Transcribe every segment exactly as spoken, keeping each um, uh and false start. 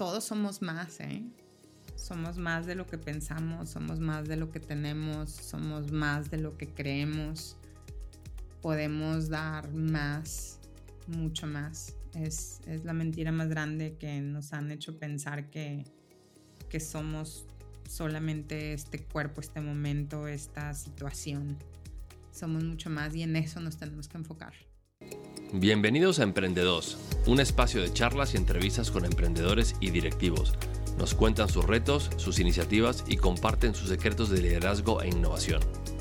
todos somos más, ¿eh? Somos más de lo que pensamos, somos más de lo que tenemos, somos más de lo que creemos. Podemos dar más, mucho más. Es, es la mentira más grande que nos han hecho pensar que, que somos solamente este cuerpo, este momento, esta situación. Somos mucho más y en eso nos tenemos que enfocar. Bienvenidos a Emprendedos, un espacio de charlas y entrevistas con emprendedores y directivos. Nos cuentan sus retos, sus iniciativas y comparten sus secretos de liderazgo e innovación.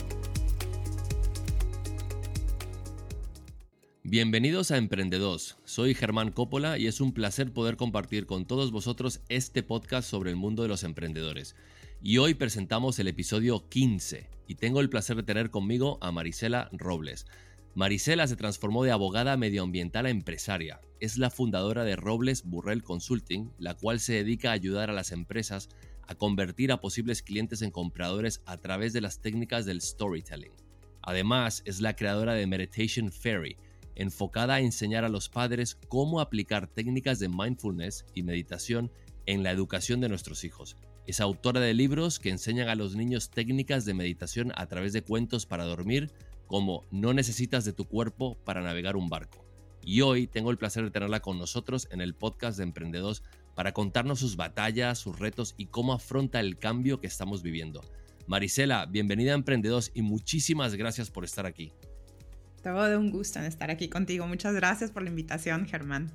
Bienvenidos a Emprendedos. Soy Germán Coppola y es un placer poder compartir con todos vosotros este podcast sobre el mundo de los emprendedores. Y hoy presentamos el episodio quince y tengo el placer de tener conmigo a Marisela Robles. Marisela se transformó de abogada medioambiental a empresaria. Es la fundadora de Robles Burrell Consulting, la cual se dedica a ayudar a las empresas a convertir a posibles clientes en compradores a través de las técnicas del storytelling. Además, es la creadora de Meditation Fairy, enfocada a enseñar a los padres cómo aplicar técnicas de mindfulness y meditación en la educación de nuestros hijos. Es autora de libros que enseñan a los niños técnicas de meditación a través de cuentos para dormir, como No necesitas de tu cuerpo para navegar un barco. Y hoy tengo el placer de tenerla con nosotros en el podcast de Emprendedos para contarnos sus batallas, sus retos y cómo afronta el cambio que estamos viviendo. Marisela, bienvenida a Emprendedos y muchísimas gracias por estar aquí. Todo un gusto en estar aquí contigo. Muchas gracias por la invitación, Germán.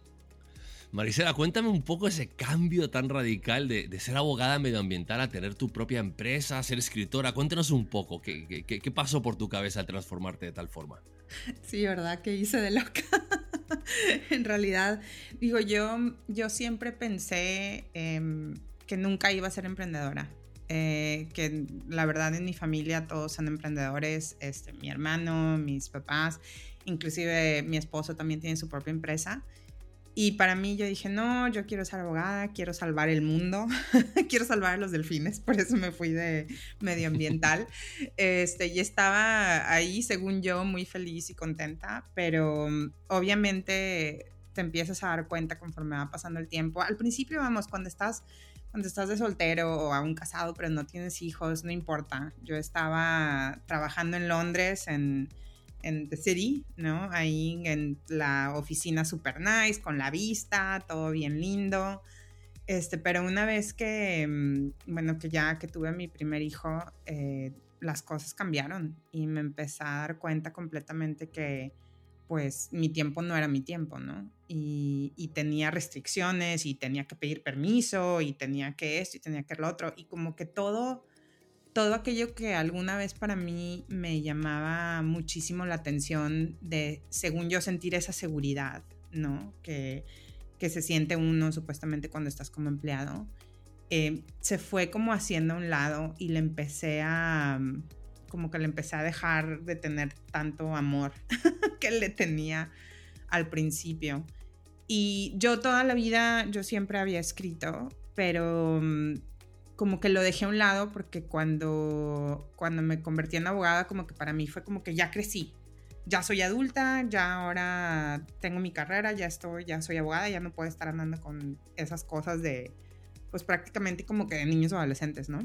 Marisela, cuéntame un poco ese cambio tan radical de, de ser abogada medioambiental a tener tu propia empresa, a ser escritora. Cuéntanos un poco, ¿qué, qué, qué pasó por tu cabeza al transformarte de tal forma? Sí, ¿verdad? Que hice de loca. En realidad, digo, yo, yo siempre pensé eh, que nunca iba a ser emprendedora. Eh, que la verdad en mi familia todos son emprendedores, este, mi hermano, mis papás, inclusive mi esposo también tiene su propia empresa. Y para mí yo dije, no, yo quiero ser abogada, quiero salvar el mundo, quiero salvar a los delfines, por eso me fui de medioambiental. Este, y estaba ahí, según yo, muy feliz y contenta, pero obviamente te empiezas a dar cuenta conforme va pasando el tiempo. Al principio, vamos, cuando estás, cuando estás de soltero o aún casado, pero no tienes hijos, no importa. Yo estaba trabajando en Londres, en... en The City, ¿no? Ahí en la oficina super nice, con la vista, todo bien lindo. Este, pero una vez que, bueno, que ya que tuve a mi primer hijo, eh, las cosas cambiaron y me empecé a dar cuenta completamente que, pues, mi tiempo no era mi tiempo, ¿no? Y, y tenía restricciones y tenía que pedir permiso y tenía que esto y tenía que lo otro y como que todo... todo aquello que alguna vez para mí me llamaba muchísimo la atención de, según yo, sentir esa seguridad, ¿no? Que, que se siente uno supuestamente cuando estás como empleado, eh, se fue como haciendo a un lado y le empecé a, como que le empecé a dejar de tener tanto amor que le tenía al principio. Y yo toda la vida, yo siempre había escrito, pero... como que lo dejé a un lado porque cuando, cuando me convertí en abogada, como que para mí fue como que ya crecí, ya soy adulta, ya ahora tengo mi carrera, ya estoy, ya soy abogada, ya no puedo estar andando con esas cosas de, pues prácticamente como que de niños o adolescentes, ¿no?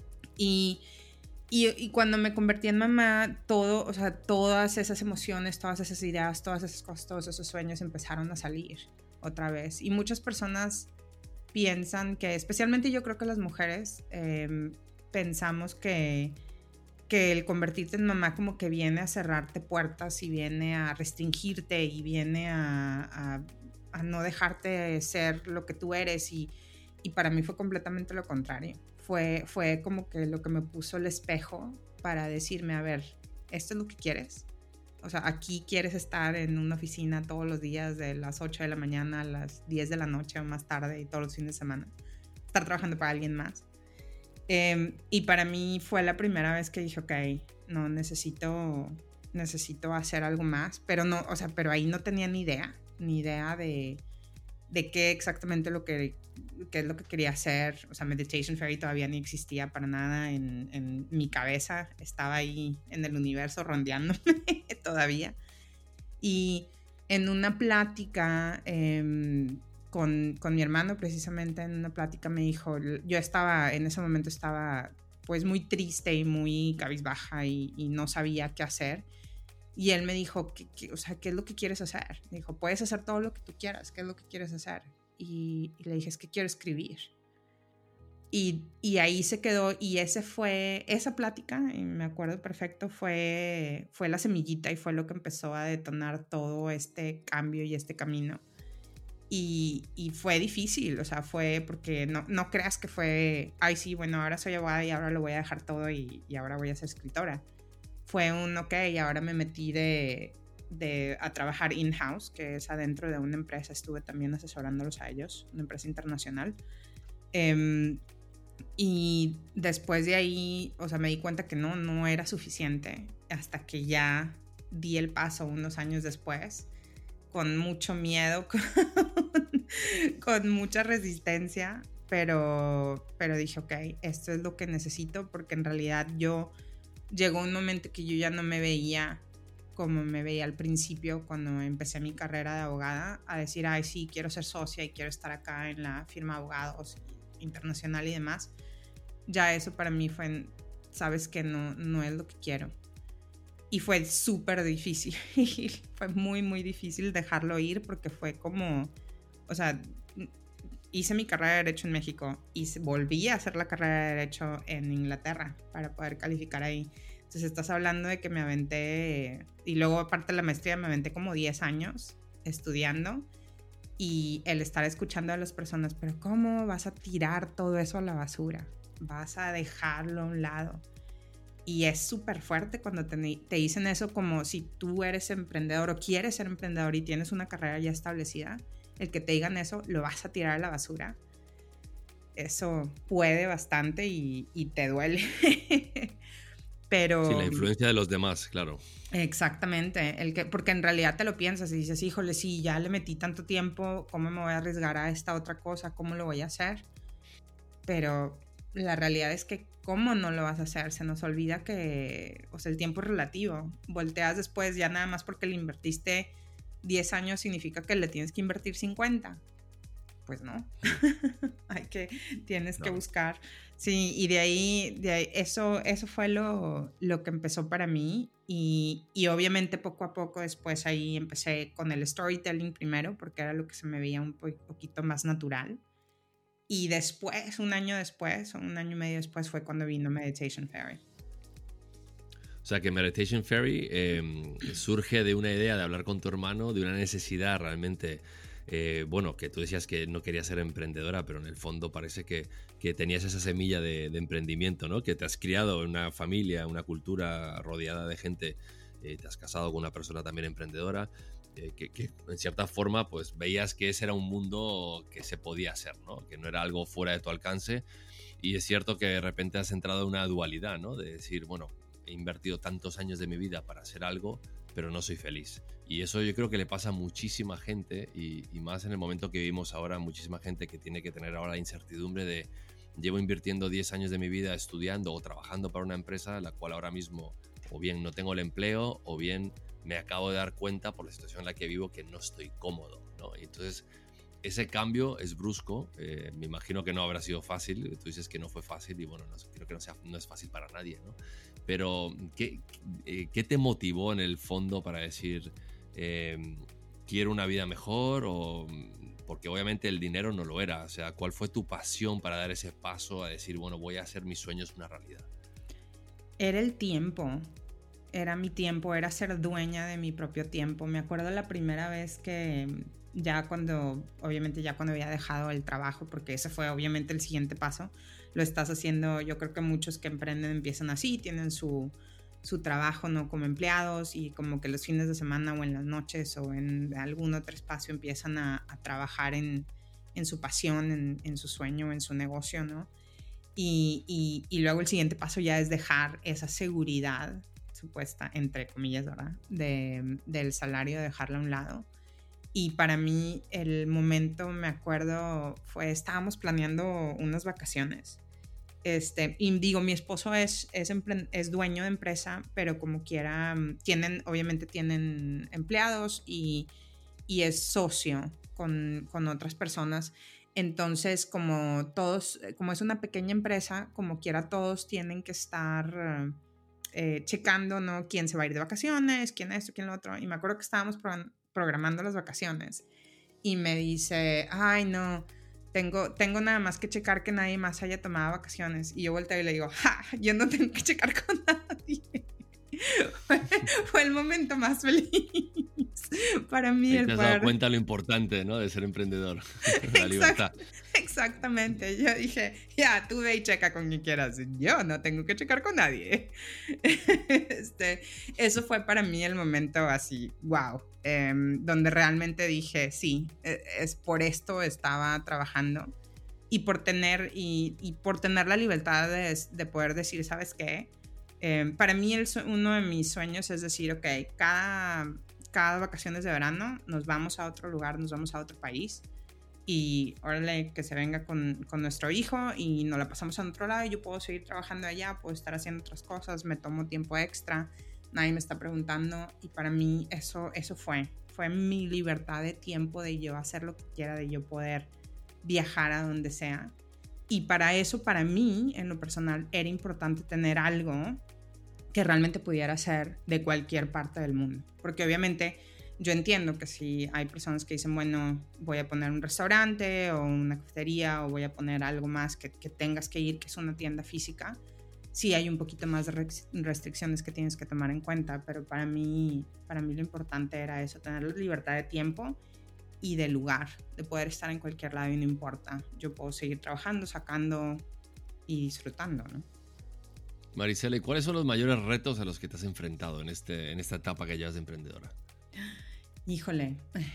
Y, y, y cuando me convertí en mamá, todo, o sea, todas esas emociones, todas esas ideas, todas esas cosas, todos esos sueños empezaron a salir otra vez. Y muchas personas piensan que, especialmente yo creo que las mujeres, eh, pensamos que, que el convertirte en mamá como que viene a cerrarte puertas y viene a restringirte y viene a, a, a no dejarte ser lo que tú eres y, y para mí fue completamente lo contrario. Fue, fue como que lo que me puso el espejo para decirme, a ver, ¿esto es lo que quieres? O sea, aquí quieres estar en una oficina todos los días de las ocho de la mañana a las diez de la noche o más tarde y todos los fines de semana. Estar trabajando para alguien más. Eh, y para mí fue la primera vez que dije, ok, no, necesito, necesito hacer algo más. Pero no, o sea, pero ahí no tenía ni idea, ni idea de, de qué exactamente lo que, qué es lo que quería hacer. O sea, Meditation Fairy todavía ni existía para nada en, en mi cabeza. Estaba ahí en el universo rondeándome todavía. Y en una plática, eh, con, con mi hermano precisamente en una plática me dijo, yo estaba, en ese momento estaba pues muy triste y muy cabizbaja y, y no sabía qué hacer. Y él me dijo, ¿qué, qué, o sea, ¿qué es lo que quieres hacer? Me dijo, puedes hacer todo lo que tú quieras, ¿qué es lo que quieres hacer? Y, y le dije, es que quiero escribir. Y, y ahí se quedó, y ese fue, esa plática, y me acuerdo perfecto, fue, fue la semillita y fue lo que empezó a detonar todo este cambio y este camino. Y, y fue difícil, o sea, fue porque no, no creas que fue, ay sí, bueno, ahora soy abogada y ahora lo voy a dejar todo y, y ahora voy a ser escritora. Fue un, ok, ahora me metí de, de, a trabajar in-house, que es adentro de una empresa, estuve también asesorándolos a ellos, una empresa internacional. Eh, y después de ahí, o sea, me di cuenta que no, no era suficiente, hasta que ya di el paso unos años después, con mucho miedo, con, con mucha resistencia, pero, pero dije, ok, esto es lo que necesito, porque en realidad yo, llegó un momento que yo ya no me veía como me veía al principio cuando empecé mi carrera de abogada, a decir, ay, sí, quiero ser socia y quiero estar acá en la firma de abogados internacional y demás. Ya eso para mí fue, sabes que no, no es lo que quiero. Y fue súper difícil, fue muy, muy difícil dejarlo ir porque fue como, o sea, hice mi carrera de Derecho en México y volví a hacer la carrera de Derecho en Inglaterra para poder calificar ahí. Entonces estás hablando de que me aventé, y luego aparte de la maestría me aventé como diez años estudiando, y el estar escuchando a las personas, pero ¿cómo vas a tirar todo eso a la basura? Vas a dejarlo a un lado. Y es súper fuerte cuando te, te dicen eso, como si tú eres emprendedor o quieres ser emprendedor y tienes una carrera ya establecida, el que te digan eso, lo vas a tirar a la basura. Eso puede bastante y, y te duele. Pero... Sí, la influencia de los demás, claro. Exactamente, el que, porque en realidad te lo piensas y dices, híjole, sí, ya le metí tanto tiempo, ¿cómo me voy a arriesgar a esta otra cosa? ¿Cómo lo voy a hacer? Pero la realidad es que ¿cómo no lo vas a hacer? Se nos olvida que, o sea, el tiempo es relativo. Volteas después, ya nada más porque le invertiste diez años significa que le tienes que invertir cincuenta. Pues no. Hay que, tienes no. que buscar. Sí, y de ahí, de ahí eso, eso fue lo, lo que empezó para mí. Y, y obviamente poco a poco después ahí empecé con el storytelling primero, porque era lo que se me veía un po- poquito más natural. Y después, un año después, o un año y medio después, fue cuando vino Meditation Fairy. O sea, que Meditation Fairy eh, surge de una idea de hablar con tu hermano, de una necesidad realmente, eh, bueno, que tú decías que no querías ser emprendedora, pero en el fondo parece que, que tenías esa semilla de, de emprendimiento, ¿no? Que te has criado en una familia, una cultura rodeada de gente, eh, te has casado con una persona también emprendedora. Eh, que, que en cierta forma pues veías que ese era un mundo que se podía hacer, ¿no? Que no era algo fuera de tu alcance, y es cierto que de repente has entrado en una dualidad, ¿no? De decir, bueno, he invertido tantos años de mi vida para hacer algo, pero no soy feliz. Y eso yo creo que le pasa a muchísima gente, y, y más en el momento que vivimos ahora, muchísima gente que tiene que tener ahora la incertidumbre de llevo invirtiendo diez años de mi vida estudiando o trabajando para una empresa la cual ahora mismo o bien no tengo el empleo o bien me acabo de dar cuenta por la situación en la que vivo que no estoy cómodo, ¿no? Y entonces ese cambio es brusco, eh, me imagino que no habrá sido fácil, tú dices que no fue fácil y bueno, no, creo que no, sea, no es fácil para nadie, ¿no? Pero ¿qué, eh, ¿qué te motivó en el fondo para decir eh, quiero una vida mejor? O, porque obviamente el dinero no lo era, o sea, ¿cuál fue tu pasión para dar ese paso a decir, bueno, voy a hacer mis sueños una realidad? Era el tiempo. Era mi tiempo, era ser dueña de mi propio tiempo. Me acuerdo la primera vez que ya cuando, obviamente ya cuando había dejado el trabajo, porque ese fue obviamente el siguiente paso, lo estás haciendo, yo creo que muchos que emprenden empiezan así, tienen su, su trabajo, ¿no? Como empleados, y como que los fines de semana o en las noches o en algún otro espacio empiezan a, a trabajar en, en su pasión, en, en su sueño, en su negocio, ¿no? Y, y, y luego el siguiente paso ya es dejar esa seguridad supuesta, entre comillas, ¿verdad? De, del salario, dejarla a un lado. Y para mí el momento, me acuerdo, fue, estábamos planeando unas vacaciones. Este, y digo, mi esposo es, es, es dueño de empresa, pero como quiera, tienen, obviamente tienen empleados y, y es socio con, con otras personas. Entonces, como todos, como es una pequeña empresa, como quiera todos tienen que estar eh, checando, ¿no? Quién se va a ir de vacaciones, quién esto, quién lo otro. Y me acuerdo que estábamos pro- programando las vacaciones y me dice, ay, no, tengo, tengo nada más que checar que nadie más haya tomado vacaciones. Y yo volteo y le digo, ja, yo no tengo que checar con nadie. fue, fue el momento más feliz para mí. Ahí el te has poder... dado cuenta lo importante, ¿no? De ser emprendedor, la libertad. Exactamente, yo dije, ya, tú ve y checa con quien quieras, yo no tengo que checar con nadie. este, eso fue para mí el momento así, wow, eh, donde realmente dije, sí, es por esto estaba trabajando y por tener, y, y por tener la libertad de, de poder decir, ¿sabes qué? Eh, para mí el, uno de mis sueños es decir, ok, cada, cada vacaciones de verano nos vamos a otro lugar, nos vamos a otro país y órale, que se venga con, con nuestro hijo y nos la pasamos en otro lado y yo puedo seguir trabajando allá, puedo estar haciendo otras cosas, me tomo tiempo extra, nadie me está preguntando y para mí eso, eso fue, fue mi libertad de tiempo de yo hacer lo que quiera, de yo poder viajar a donde sea. Y para eso, para mí, en lo personal, era importante tener algo que realmente pudiera hacer de cualquier parte del mundo. Porque obviamente yo entiendo que si hay personas que dicen, bueno, voy a poner un restaurante o una cafetería o voy a poner algo más que, que tengas que ir, que es una tienda física, sí hay un poquito más de restricciones que tienes que tomar en cuenta. Pero para mí, para mí lo importante era eso, tener la libertad de tiempo y de lugar, de poder estar en cualquier lado y no importa. Yo puedo seguir trabajando, sacando y disfrutando, ¿no? Marisela, ¿y cuáles son los mayores retos a los que te has enfrentado en, este, en esta etapa que llevas de emprendedora? Híjole,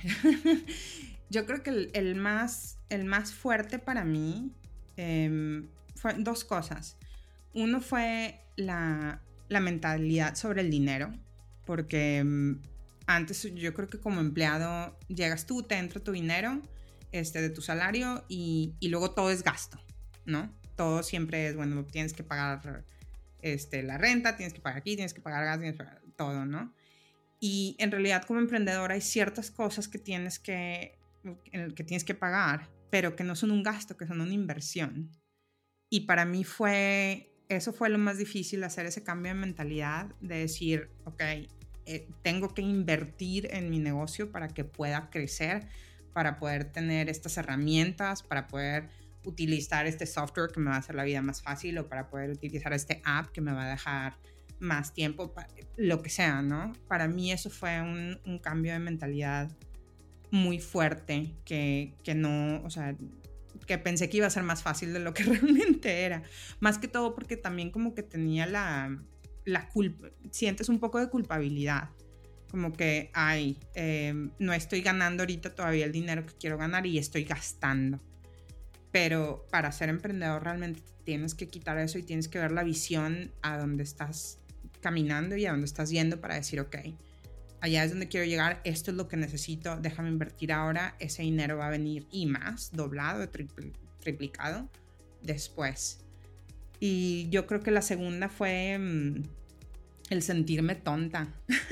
yo creo que el, el, más, el más fuerte para mí eh, fue dos cosas. Uno fue la, la mentalidad sobre el dinero, porque um, antes yo creo que como empleado llegas tú, te entra tu dinero este, de tu salario y, y luego todo es gasto, ¿no? Todo siempre es, bueno, tienes que pagar este, la renta, tienes que pagar aquí, tienes que pagar gas, tienes que pagar todo, ¿no? Y en realidad como emprendedora hay ciertas cosas que tienes que, que tienes que pagar, pero que no son un gasto, que son una inversión. Y para mí fue, eso fue lo más difícil, hacer ese cambio de mentalidad, de decir, ok, eh, tengo que invertir en mi negocio para que pueda crecer, para poder tener estas herramientas, para poder utilizar este software que me va a hacer la vida más fácil o para poder utilizar este app que me va a dejar más tiempo, lo que sea, ¿no? Para mí eso fue un, un cambio de mentalidad muy fuerte que, que no, o sea, que pensé que iba a ser más fácil de lo que realmente era. Más que todo porque también como que tenía la, la culpa, sientes un poco de culpabilidad. Como que, ay, eh, no estoy ganando ahorita todavía el dinero que quiero ganar y estoy gastando. Pero para ser emprendedor realmente tienes que quitar eso y tienes que ver la visión a donde estás caminando y a donde estás yendo para decir, ok, allá es donde quiero llegar, esto es lo que necesito, déjame invertir ahora, ese dinero va a venir y más, doblado, tripl- triplicado después. Y yo creo que la segunda fue um, el sentirme tonta.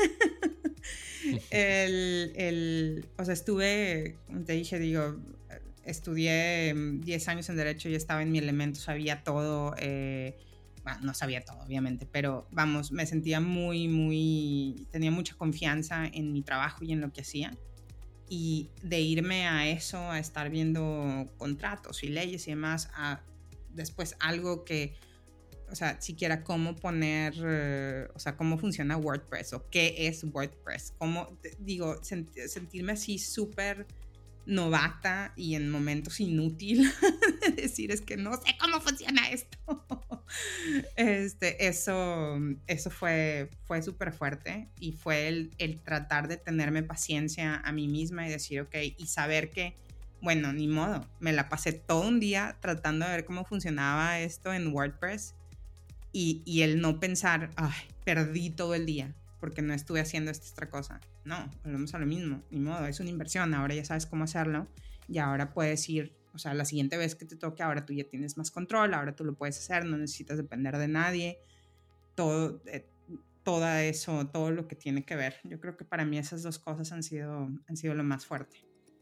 el, el, o sea, estuve, como te dije, digo, estudié diez años en Derecho y estaba en mi elemento, sabía todo, eh, bueno, no sabía todo obviamente, pero vamos, me sentía muy, muy, tenía mucha confianza en mi trabajo y en lo que hacía. Y de irme a eso, a estar viendo contratos y leyes y demás, a después algo que, o sea, siquiera cómo poner, uh, o sea, cómo funciona WordPress o qué es WordPress, cómo, digo, sent, sentirme así súper novata y en momentos inútil decir es que no sé cómo funciona esto. Este, eso, eso fue, fue súper fuerte y fue el, el tratar de tenerme paciencia a mí misma y decir, ok, y saber que, bueno, ni modo, me la pasé todo un día tratando de ver cómo funcionaba esto en WordPress y, y el no pensar, ay, perdí todo el día porque no estuve haciendo esta otra cosa. No, volvemos a lo mismo, ni modo, es una inversión, ahora ya sabes cómo hacerlo y ahora puedes ir, o sea, la siguiente vez que te toque, ahora tú ya tienes más control, ahora tú lo puedes hacer, no necesitas depender de nadie, todo, eh, todo eso, todo lo que tiene que ver. Yo creo que para mí esas dos cosas han sido, han sido lo más fuerte.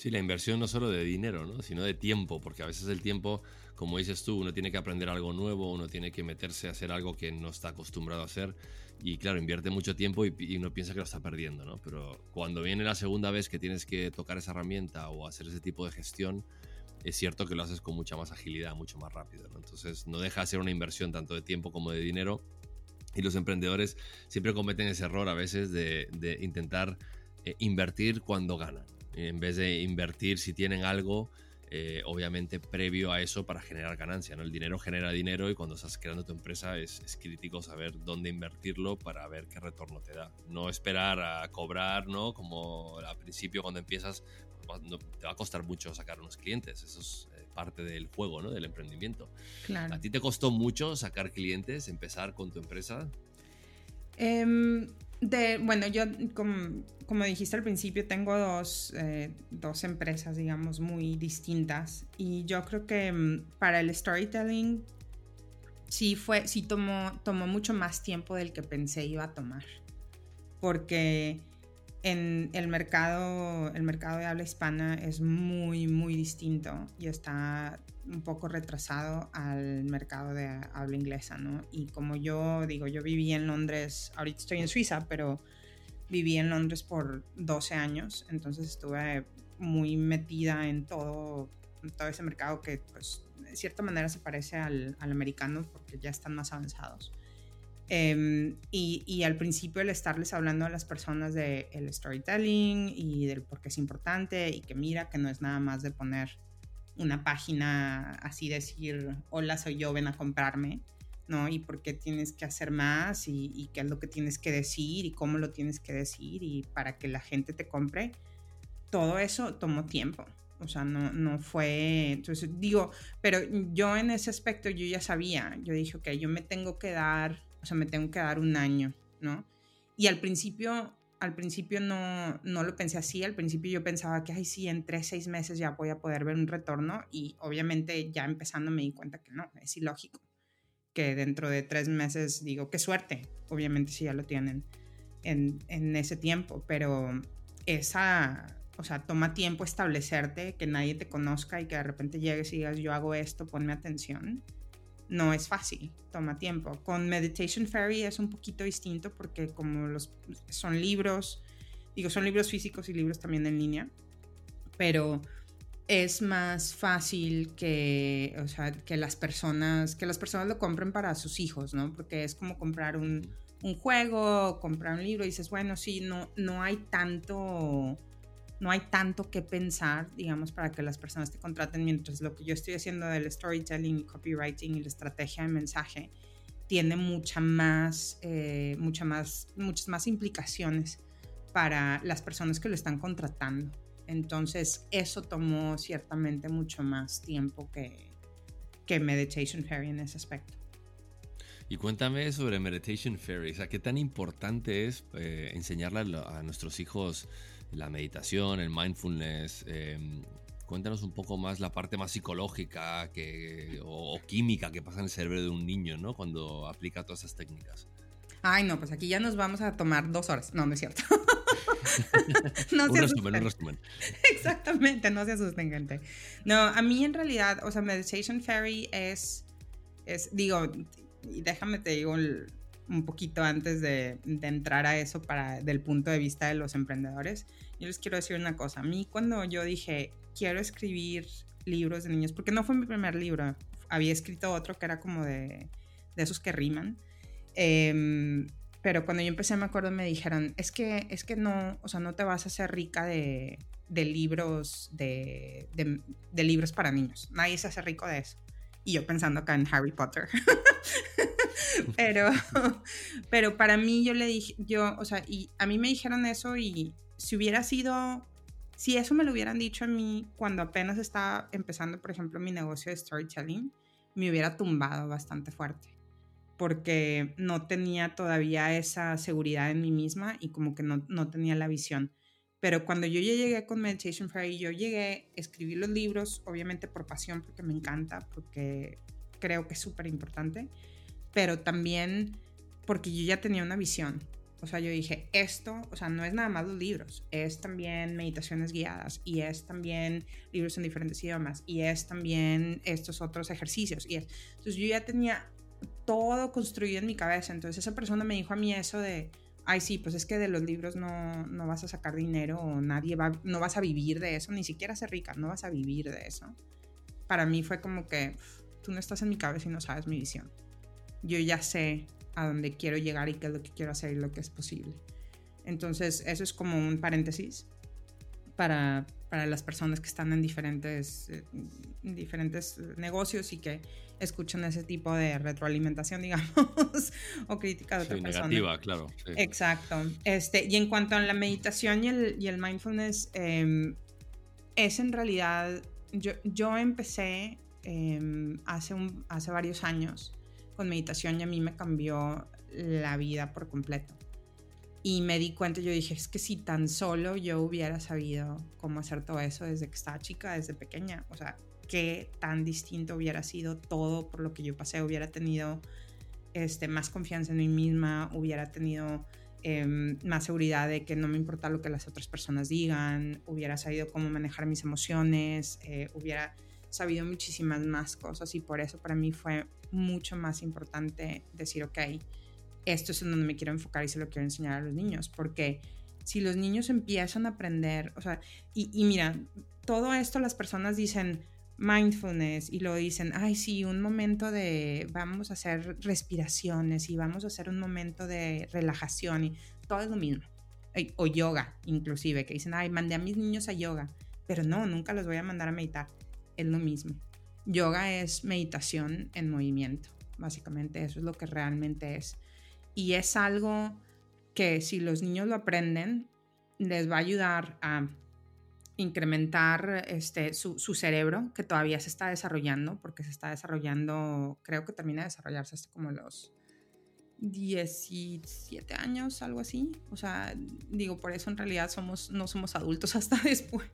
Sí, la inversión no solo de dinero, ¿no? Sino de tiempo, porque a veces el tiempo, como dices tú, uno tiene que aprender algo nuevo, uno tiene que meterse a hacer algo que no está acostumbrado a hacer y claro, invierte mucho tiempo y, y uno piensa que lo está perdiendo, ¿no? Pero cuando viene la segunda vez que tienes que tocar esa herramienta o hacer ese tipo de gestión, es cierto que lo haces con mucha más agilidad, mucho más rápido, ¿no? Entonces no deja de ser una inversión tanto de tiempo como de dinero y los emprendedores siempre cometen ese error a veces de, de intentar eh, invertir cuando ganan. En vez de invertir si tienen algo, eh, obviamente previo a eso para generar ganancia, ¿no? El dinero genera dinero y cuando estás creando tu empresa es, es crítico saber dónde invertirlo para ver qué retorno te da. No esperar a cobrar, ¿no? Como al principio cuando empiezas, no, te va a costar mucho sacar unos clientes. Eso es eh, parte del juego, ¿no? Del emprendimiento. Claro. ¿A ti te costó mucho sacar clientes, empezar con tu empresa? Um, de, bueno, yo como, como dijiste al principio tengo dos, eh, dos empresas, digamos, muy distintas y yo creo que um, para el storytelling sí, fue, sí tomó, tomó mucho más tiempo del que pensé iba a tomar, porque en el mercado, el mercado de habla hispana es muy, muy distinto y está un poco retrasado al mercado de habla inglesa, ¿no? Y como yo digo, yo viví en Londres, ahorita estoy en Suiza, pero viví en Londres por doce años, entonces estuve muy metida en todo, en todo ese mercado que, pues, de cierta manera se parece al, al americano porque ya están más avanzados. Um, y, y al principio el estarles hablando a las personas del de storytelling y del por qué es importante y que mira que no es nada más de poner una página así, decir hola soy yo, ven a comprarme, ¿no? Y por qué tienes que hacer más y, y qué es lo que tienes que decir y cómo lo tienes que decir y para que la gente te compre, todo eso tomó tiempo. O sea, no, no fue, entonces digo, pero yo en ese aspecto yo ya sabía, yo dije, ok, yo me tengo que dar, o sea, me tengo que dar un año, ¿no? Y al principio, al principio no, no lo pensé así, al principio yo pensaba que, ay, sí, en tres, seis meses ya voy a poder ver un retorno y obviamente ya empezando me di cuenta que no, es ilógico, que dentro de tres meses, digo, qué suerte, obviamente si ya lo tienen en, en ese tiempo, pero esa... O sea, toma tiempo establecerte, que nadie te conozca y que de repente llegues y digas, yo hago esto, ponme atención. No es fácil, toma tiempo. Con Meditation Fairy es un poquito distinto porque como los, son libros, digo, son libros físicos y libros también en línea, pero es más fácil que, o sea, que las personas, que las personas lo compren para sus hijos, ¿no? Porque es como comprar un, un juego, comprar un libro y dices, bueno, sí, no, no hay tanto... No hay tanto que pensar, digamos, para que las personas te contraten, mientras lo que yo estoy haciendo del storytelling y copywriting y la estrategia de mensaje tiene mucha más, eh, mucha más, muchas más implicaciones para las personas que lo están contratando. Entonces, eso tomó ciertamente mucho más tiempo que, que Meditation Fairy en ese aspecto. Y cuéntame sobre Meditation Fairy, o sea, ¿qué tan importante es eh, enseñarle a, a nuestros hijos la meditación, el mindfulness? Eh, cuéntanos un poco más la parte más psicológica que, o, o química que pasa en el cerebro de un niño, ¿no? Cuando aplica todas esas técnicas. Ay, no, pues aquí ya nos vamos a tomar dos horas. No, no es cierto. No un resumen, un resumen. Exactamente, no se asusten, gente. No, a mí en realidad, o sea, Meditation Fairy es, es digo, y déjame te digo el, un poquito antes de, de entrar a eso para, del punto de vista de los emprendedores, yo les quiero decir una cosa. A mí cuando yo dije, quiero escribir libros de niños, porque no fue mi primer libro, había escrito otro que era como de, de esos que riman, eh, pero cuando yo empecé me acuerdo me dijeron, es que, es que no, o sea, no te vas a hacer rica de, de libros de, de, de libros para niños, nadie se hace rico de eso. Y yo pensando acá en Harry Potter. pero, pero para mí yo le dije, yo, o sea, y a mí me dijeron eso y si hubiera sido, si eso me lo hubieran dicho a mí cuando apenas estaba empezando, por ejemplo, mi negocio de storytelling, me hubiera tumbado bastante fuerte. Porque no tenía todavía esa seguridad en mí misma y como que no, no tenía la visión. Pero cuando yo ya llegué con Meditation Fairy, yo llegué, escribí los libros, obviamente por pasión, porque me encanta, porque creo que es súper importante, pero también porque yo ya tenía una visión. O sea, yo dije, esto, o sea, no es nada más los libros, es también meditaciones guiadas y es también libros en diferentes idiomas y es también estos otros ejercicios. Y es, entonces yo ya tenía todo construido en mi cabeza. Entonces esa persona me dijo a mí eso de, ay, sí, pues es que de los libros no, no vas a sacar dinero o nadie va, no vas a vivir de eso, ni siquiera ser rica, no vas a vivir de eso. Para mí fue como que tú no estás en mi cabeza y no sabes mi visión. Yo ya sé a dónde quiero llegar y qué es lo que quiero hacer y lo que es posible. Entonces eso es como un paréntesis para, para las personas que están en diferentes, en diferentes negocios y que escuchan ese tipo de retroalimentación, digamos, o crítica de otra sí, persona. Negativa, claro. Sí. Exacto. Este, y en cuanto a la meditación y el, y el mindfulness, eh, es en realidad, yo, yo empecé eh, hace, un, hace varios años con meditación y a mí me cambió la vida por completo. Y me di cuenta, yo dije, es que si tan solo yo hubiera sabido cómo hacer todo eso desde que estaba chica, desde pequeña, o sea, qué tan distinto hubiera sido todo por lo que yo pasé, hubiera tenido este, más confianza en mí misma, hubiera tenido eh, más seguridad de que no me importa lo que las otras personas digan, hubiera sabido cómo manejar mis emociones, eh, hubiera sabido muchísimas más cosas y por eso para mí fue mucho más importante decir, ok, esto es en donde me quiero enfocar y se lo quiero enseñar a los niños, porque si los niños empiezan a aprender, o sea, y, y mira, todo esto las personas dicen mindfulness y lo dicen, ay sí, un momento de vamos a hacer respiraciones y vamos a hacer un momento de relajación y todo es lo mismo, o yoga inclusive, que dicen, ay, mandé a mis niños a yoga, pero no, nunca los voy a mandar a meditar, es lo mismo. Yoga es meditación en movimiento, básicamente eso es lo que realmente es. Y es algo que si los niños lo aprenden, les va a ayudar a incrementar este, su, su cerebro, que todavía se está desarrollando, porque se está desarrollando, creo que termina de desarrollarse hasta como los diecisiete años, algo así. O sea, digo, por eso en realidad somos, no somos adultos hasta después,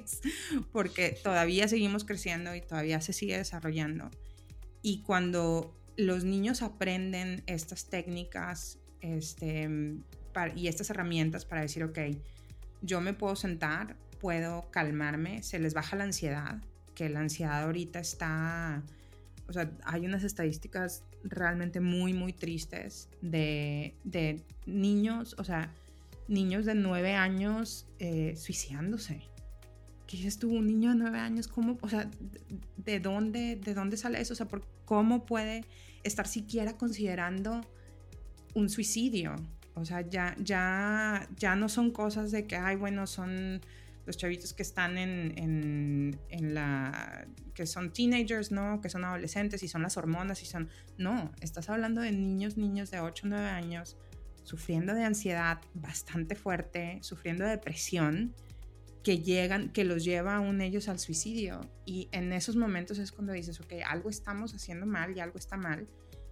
porque todavía seguimos creciendo y todavía se sigue desarrollando. Y cuando los niños aprenden estas técnicas este, para, y estas herramientas para decir, ok, yo me puedo sentar, puedo calmarme, se les baja la ansiedad, que la ansiedad ahorita está, o sea, hay unas estadísticas realmente muy, muy tristes de, de niños, o sea, niños de nueve años eh, suicidándose. ¿Qué dices tú? Un niño de nueve años, ¿cómo? O sea, ¿de dónde, de dónde sale eso? O sea, ¿por ¿cómo puede estar siquiera considerando un suicidio? O sea, ya, ya, ya no son cosas de que, ay, bueno, son los chavitos que están en, en, en la... que son teenagers, ¿no? Que son adolescentes y son las hormonas y son... No, estás hablando de niños, niños de ocho o nueve años sufriendo de ansiedad bastante fuerte, sufriendo de depresión, que llegan, que los lleva aún ellos al suicidio. Y en esos momentos es cuando dices, ok, algo estamos haciendo mal y algo está mal.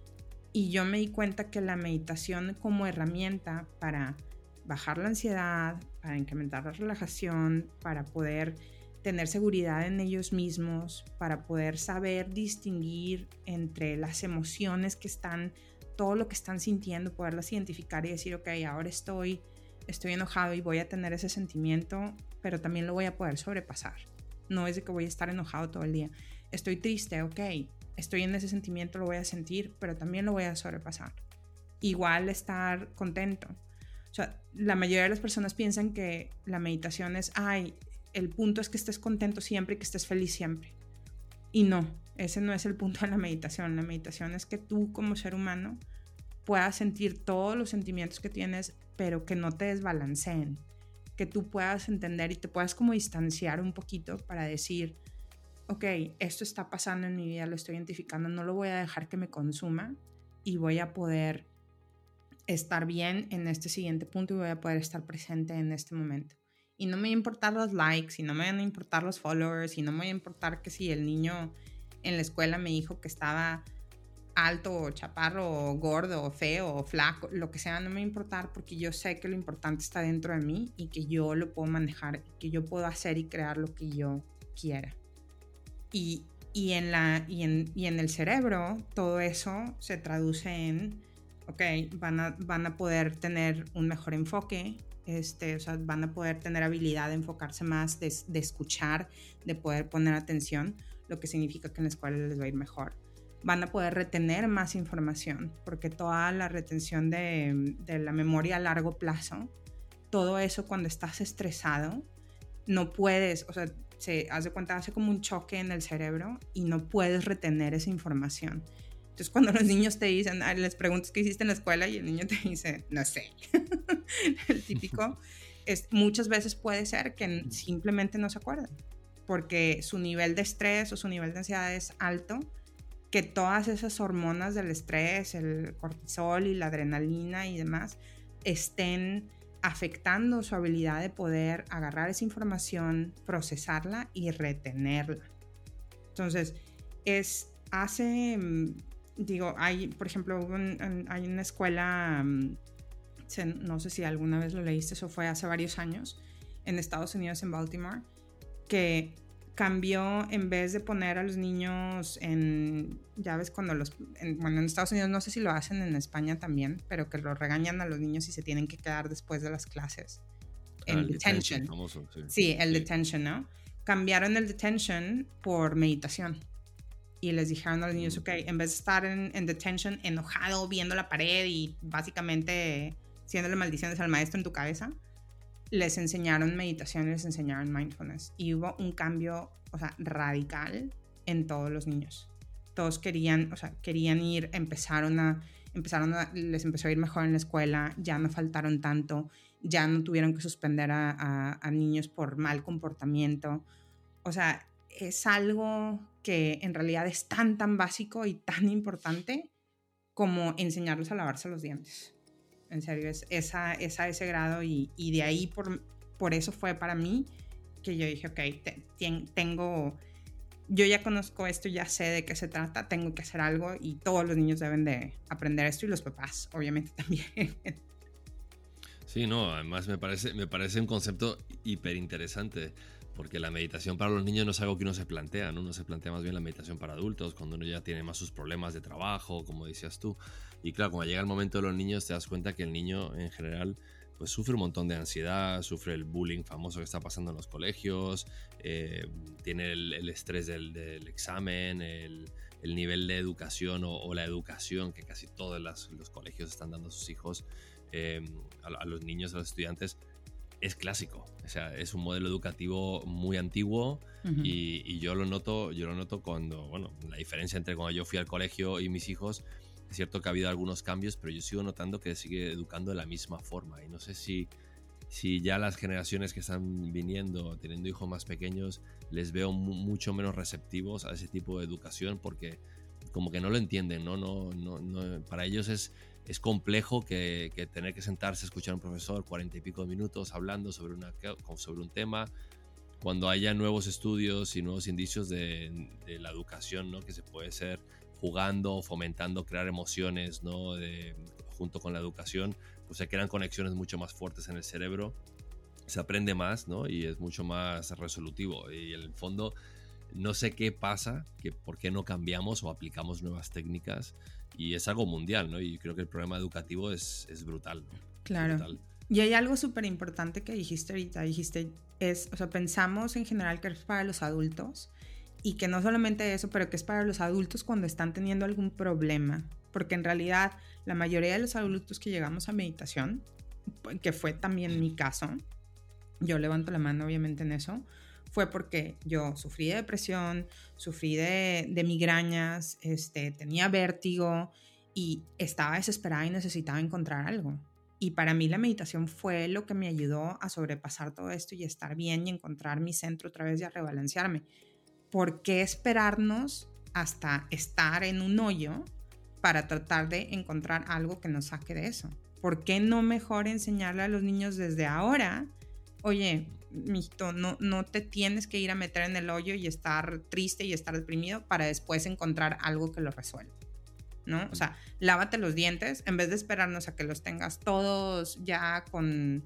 Y yo me di cuenta que la meditación como herramienta para bajar la ansiedad, para incrementar la relajación, para poder tener seguridad en ellos mismos, para poder saber distinguir entre las emociones que están, todo lo que están sintiendo, poderlas identificar y decir, ok, ahora estoy, estoy enojado y voy a tener ese sentimiento, pero también lo voy a poder sobrepasar. No es de que voy a estar enojado todo el día. Estoy triste, ok, estoy en ese sentimiento, lo voy a sentir, pero también lo voy a sobrepasar. Igual estar contento. O sea, la mayoría de las personas piensan que la meditación es, ay, el punto es que estés contento siempre y que estés feliz siempre. Y no, ese no es el punto de la meditación. La meditación es que tú como ser humano puedas sentir todos los sentimientos que tienes, pero que no te desbalanceen. Que tú puedas entender y te puedas como distanciar un poquito para decir, ok, esto está pasando en mi vida, lo estoy identificando, no lo voy a dejar que me consuma y voy a poder estar bien en este siguiente punto y voy a poder estar presente en este momento. Y no me va a importar los likes, y no me van a importar los followers, y no me va a importar que si el niño en la escuela me dijo que estaba alto o chaparro o gordo o feo o flaco, lo que sea, no me va a importar porque yo sé que lo importante está dentro de mí y que yo lo puedo manejar, que yo puedo hacer y crear lo que yo quiera. Y, y, en, la, y, en, y en el cerebro todo eso se traduce en, ok, van a, van a poder tener un mejor enfoque, este, o sea, van a poder tener habilidad de enfocarse más, de, de escuchar, de poder poner atención, lo que significa que en la escuela les va a ir mejor. Van a poder retener más información, porque toda la retención de, de la memoria a largo plazo, todo eso cuando estás estresado, no puedes, o sea, se hace cuenta, hace como un choque en el cerebro y no puedes retener esa información. Entonces, cuando los niños te dicen, les preguntas qué hiciste en la escuela y el niño te dice, no sé, el típico, es, muchas veces puede ser que simplemente no se acuerdan, porque su nivel de estrés o su nivel de ansiedad es alto, que todas esas hormonas del estrés, el cortisol y la adrenalina y demás, estén afectando su habilidad de poder agarrar esa información, procesarla y retenerla. Entonces, es, hace, digo, hay, por ejemplo, un, hay una escuela, no sé si alguna vez lo leíste, eso fue hace varios años, en Estados Unidos, en Baltimore, que cambió, en vez de poner a los niños en, ya ves cuando los, en, bueno, en Estados Unidos no sé si lo hacen en España también, pero que los regañan a los niños y se tienen que quedar después de las clases. En ah, detention. detention famoso, sí. sí, el sí. detention, ¿no? Cambiaron el detention por meditación. Y les dijeron a los niños, mm. ok, en vez de estar en, en detention enojado, viendo la pared y básicamente haciéndole maldiciones al maestro en tu cabeza, les enseñaron meditación y les enseñaron mindfulness. Y hubo un cambio, o sea, radical en todos los niños. Todos querían, o sea, querían ir, empezaron a, empezaron a, les empezó a ir mejor en la escuela, ya no faltaron tanto, ya no tuvieron que suspender a, a, a niños por mal comportamiento. O sea, es algo que en realidad es tan, tan básico y tan importante como enseñarles a lavarse los dientes. En serio, es, es, a, es a ese grado y, y de ahí por, por eso fue para mí que yo dije, ok, te, te, tengo, yo ya conozco esto, ya sé de qué se trata, tengo que hacer algo y todos los niños deben de aprender esto y los papás, obviamente también. Sí, no, además me parece, me parece un concepto hiper interesante, porque la meditación para los niños no es algo que uno se plantea, ¿no? Uno se plantea más bien la meditación para adultos, cuando uno ya tiene más sus problemas de trabajo, como decías tú. Y claro, cuando llega el momento de los niños te das cuenta que el niño en general pues sufre un montón de ansiedad, sufre el bullying famoso que está pasando en los colegios, eh, tiene el, el estrés del, del examen, el, el nivel de educación o, o la educación que casi todos las, los colegios están dando a sus hijos, eh, a, a los niños, a los estudiantes, es clásico. O sea, es un modelo educativo muy antiguo. Uh-huh. y, y yo lo noto, yo lo noto cuando, bueno, la diferencia entre cuando yo fui al colegio y mis hijos. Es cierto que ha habido algunos cambios, pero yo sigo notando que sigue educando de la misma forma. Y no sé si, si ya las generaciones que están viniendo, teniendo hijos más pequeños, les veo mu- mucho menos receptivos a ese tipo de educación, porque como que no lo entienden, ¿no? No, no, no, para ellos es, es complejo que, que tener que sentarse a escuchar a un profesor cuarenta y pico de minutos hablando sobre, una, sobre un tema, cuando haya nuevos estudios y nuevos indicios de, de la educación, ¿no? Que se puede ser jugando, fomentando, crear emociones, ¿no? De, junto con la educación, pues se crean conexiones mucho más fuertes en el cerebro, se aprende más, ¿no? Y es mucho más resolutivo. Y en el fondo, no sé qué pasa, que por qué no cambiamos o aplicamos nuevas técnicas, y es algo mundial, ¿no? Y creo que el problema educativo es, es brutal, ¿no? Claro. Es brutal. Y hay algo súper importante que dijiste ahorita, dijiste, es, o sea, pensamos en general que es para los adultos, y que no solamente eso, pero que es para los adultos cuando están teniendo algún problema, porque en realidad la mayoría de los adultos que llegamos a meditación, que fue también mi caso, yo levanto la mano obviamente en eso, fue porque yo sufrí de depresión, sufrí de, de migrañas, este, tenía vértigo y estaba desesperada y necesitaba encontrar algo. Y para mí la meditación fue lo que me ayudó a sobrepasar todo esto y estar bien y encontrar mi centro otra vez y a rebalancearme. ¿Por qué esperarnos hasta estar en un hoyo para tratar de encontrar algo que nos saque de eso? ¿Por qué no mejor enseñarle a los niños desde ahora? Oye, mijito, no, no te tienes que ir a meter en el hoyo y estar triste y estar deprimido para después encontrar algo que lo resuelva, ¿no? O sea, lávate los dientes en vez de esperarnos a que los tengas todos ya con...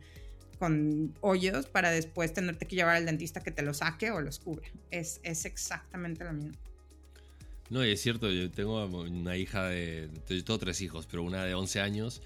con hoyos para después tenerte que llevar al dentista que te lo saque o los cubra. Es, es exactamente lo mismo. No, y es cierto, yo tengo una hija de... Yo tengo tres hijos, pero una de once años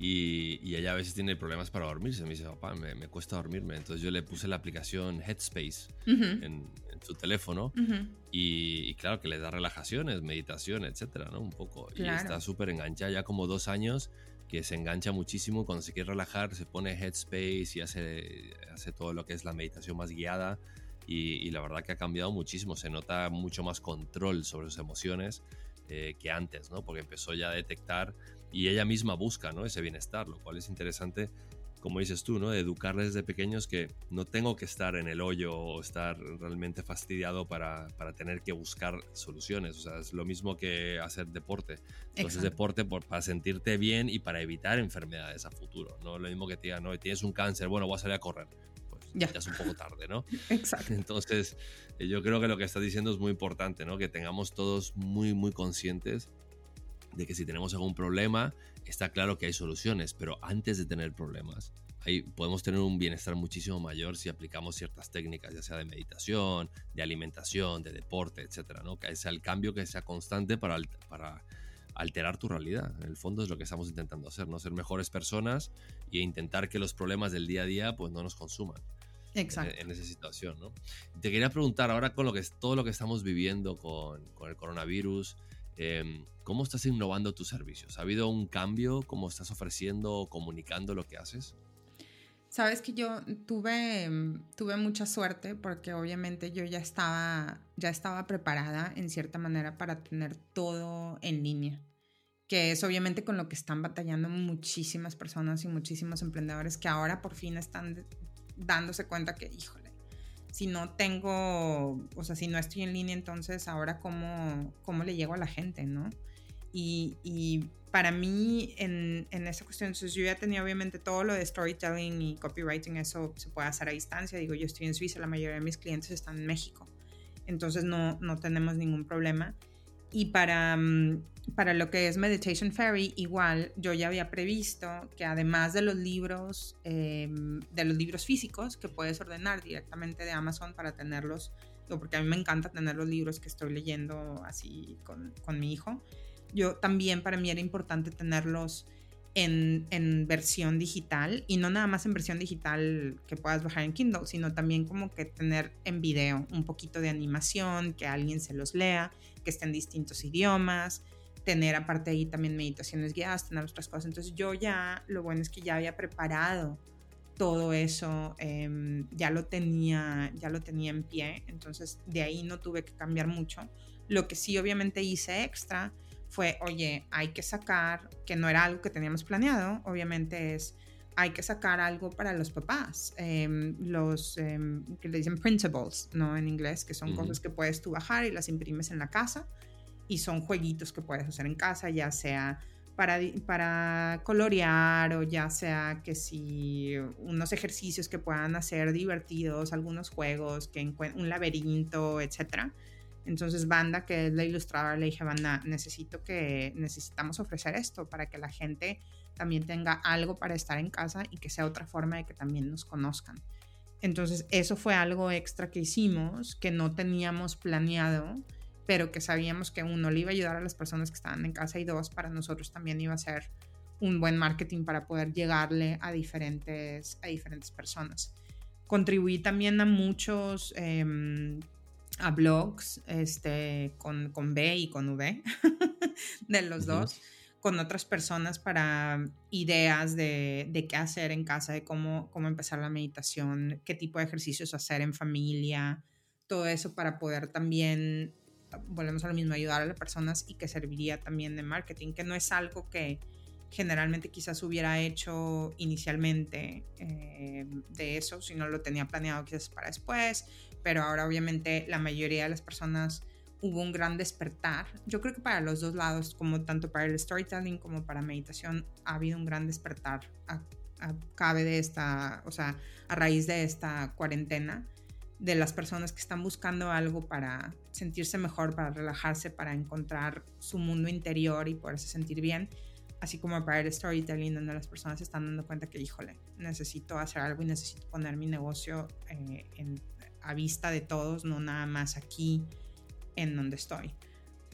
y, y ella a veces tiene problemas para dormirse. Me dice, papá, me, me cuesta dormirme. Entonces yo le puse la aplicación Headspace uh-huh. en, en su teléfono uh-huh. y, y claro que le da relajaciones, meditación, etcétera, ¿no? Un poco. Claro. Y está súper enganchada ya como dos años que se engancha muchísimo. Cuando se quiere relajar se pone Headspace y hace, hace todo lo que es la meditación más guiada. Y, y la verdad que ha cambiado muchísimo, se nota mucho más control sobre sus emociones eh, que antes, ¿no? Porque empezó ya a detectar y ella misma busca, ¿no? Ese bienestar, lo cual es interesante, como dices tú, ¿no? De educarles desde pequeños que no tengo que estar en el hoyo o estar realmente fastidiado para, para tener que buscar soluciones, o sea, es lo mismo que hacer deporte. Entonces, Exacto. deporte por, para sentirte bien y para evitar enfermedades a futuro, ¿no? Lo mismo que te digan, ¿no? Tienes un cáncer, bueno, voy a salir a correr. Ya. ya es un poco tarde, ¿no? Exacto. Entonces, yo creo que lo que estás diciendo es muy importante, ¿no? Que tengamos todos muy, muy conscientes de que si tenemos algún problema, está claro que hay soluciones, pero antes de tener problemas, ahí podemos tener un bienestar muchísimo mayor si aplicamos ciertas técnicas, ya sea de meditación, de alimentación, de deporte, etcétera, ¿no? Que sea el cambio que sea constante para, para alterar tu realidad. En el fondo es lo que estamos intentando hacer, ¿no? Ser mejores personas e intentar que los problemas del día a día pues no nos consuman. Exacto. En, en esa situación, ¿no? Te quería preguntar ahora con lo que, todo lo que estamos viviendo con, con el coronavirus, eh, ¿cómo estás innovando tus servicios? ¿Ha habido un cambio? ¿Cómo estás ofreciendo o comunicando lo que haces? Sabes que yo tuve, tuve mucha suerte porque obviamente yo ya estaba, ya estaba preparada en cierta manera para tener todo en línea, que es obviamente con lo que están batallando muchísimas personas y muchísimos emprendedores que ahora por fin están dándose cuenta que, híjole, si no tengo, o sea, si no estoy en línea, entonces ahora cómo, cómo le llego a la gente, ¿no? Y, y para mí en, en esa cuestión, entonces yo ya tenía obviamente todo lo de storytelling y copywriting, eso se puede hacer a distancia. Digo, yo estoy en Suiza, la mayoría de mis clientes están en México, entonces no, no tenemos ningún problema. Y para, para lo que es Meditation Fairy, igual yo ya había previsto que además de los libros, eh, de los libros físicos que puedes ordenar directamente de Amazon para tenerlos, porque a mí me encanta tener los libros que estoy leyendo así con, con mi hijo, yo también para mí era importante tenerlos en, en versión digital, y no nada más en versión digital que puedas bajar en Kindle, sino también como que tener en video un poquito de animación, que alguien se los lea, que esté en distintos idiomas, tener aparte ahí también meditaciones guiadas, tener otras cosas. Entonces yo ya, lo bueno es que ya había preparado todo eso, eh, ya lo tenía, ya lo tenía en pie, entonces de ahí no tuve que cambiar mucho. Lo que sí obviamente hice extra fue, oye, hay que sacar, que no era algo que teníamos planeado, obviamente es, hay que sacar algo para los papás, eh, los eh, que le dicen printables, ¿no? En inglés, que son uh-huh. cosas que puedes tú bajar y las imprimes en la casa, y son jueguitos que puedes hacer en casa, ya sea para, para colorear, o ya sea que si unos ejercicios que puedan hacer divertidos, algunos juegos, que encu- un laberinto, etcétera. Entonces Banda, que es la ilustradora, le dije, Banda, necesito que, necesitamos ofrecer esto para que la gente también tenga algo para estar en casa y que sea otra forma de que también nos conozcan. Entonces eso fue algo extra que hicimos, que no teníamos planeado, pero que sabíamos que uno le iba a ayudar a las personas que estaban en casa, y dos, para nosotros también iba a ser un buen marketing para poder llegarle a diferentes, a diferentes personas. Contribuí también a muchos... Eh, a blogs este, con, con B y con V de los uh-huh. dos, con otras personas para ideas de, de qué hacer en casa, de cómo, cómo empezar la meditación, qué tipo de ejercicios hacer en familia, todo eso para poder también, volvemos a lo mismo, ayudar a las personas, y que serviría también de marketing, que no es algo que generalmente quizás hubiera hecho inicialmente eh, de eso, si no lo tenía planeado quizás para después, pero ahora obviamente la mayoría de las personas hubo un gran despertar. Yo creo que para los dos lados, como tanto para el storytelling como para meditación, ha habido un gran despertar a, a cabe de esta, o sea, a raíz de esta cuarentena, de las personas que están buscando algo para sentirse mejor, para relajarse, para encontrar su mundo interior y poderse sentir bien, así como para el storytelling, donde las personas se están dando cuenta que, híjole, necesito hacer algo y necesito poner mi negocio eh, en, a vista de todos, no nada más aquí en donde estoy.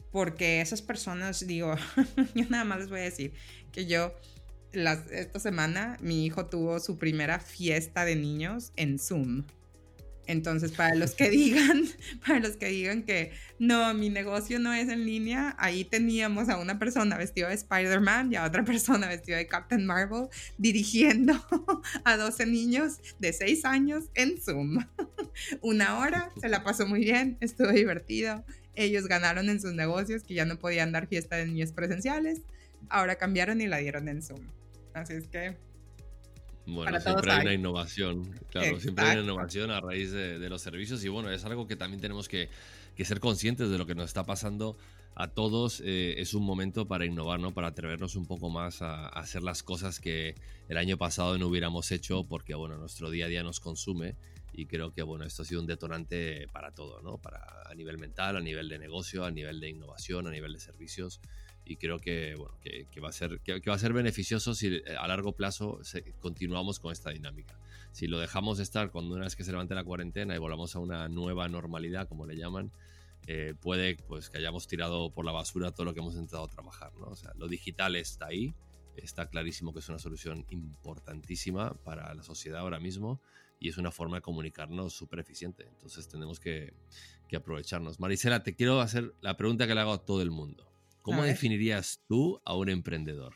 porque esas personas, digo, yo nada más les voy a decir que yo, las, esta semana, mi hijo tuvo su primera fiesta de niños en Zoom. Entonces, para los que digan, para los que digan que no, mi negocio no es en línea, ahí teníamos a una persona vestida de Spider-Man y a otra persona vestida de Captain Marvel dirigiendo a doce niños de seis años en Zoom. Una hora, se la pasó muy bien, estuvo divertido. Ellos ganaron en sus negocios, que ya no podían dar fiesta de niños presenciales. Ahora cambiaron y la dieron en Zoom. Así es que... Bueno, siempre hay una innovación, claro, Exacto. siempre hay una innovación a raíz de, de los servicios y bueno, es algo que también tenemos que, que ser conscientes de lo que nos está pasando a todos. Eh, es un momento para innovar, ¿no? Para atrevernos un poco más a, a hacer las cosas que el año pasado no hubiéramos hecho porque, bueno, nuestro día a día nos consume y creo que, bueno, esto ha sido un detonante para todo, ¿no? Para, a nivel mental, a nivel de negocio, a nivel de innovación, a nivel de servicios. Y creo que, bueno, que, que, va a ser, que, que va a ser beneficioso si a largo plazo se, continuamos con esta dinámica. Si lo dejamos estar cuando una vez que se levante la cuarentena y volvamos a una nueva normalidad, como le llaman, eh, puede pues, que hayamos tirado por la basura todo lo que hemos intentado trabajar, ¿no? O sea, lo digital está ahí, está clarísimo que es una solución importantísima para la sociedad ahora mismo y es una forma de comunicarnos súper eficiente. Entonces tenemos que, que aprovecharnos. Marisela, te quiero hacer la pregunta que le hago a todo el mundo. ¿Cómo definirías tú a un emprendedor?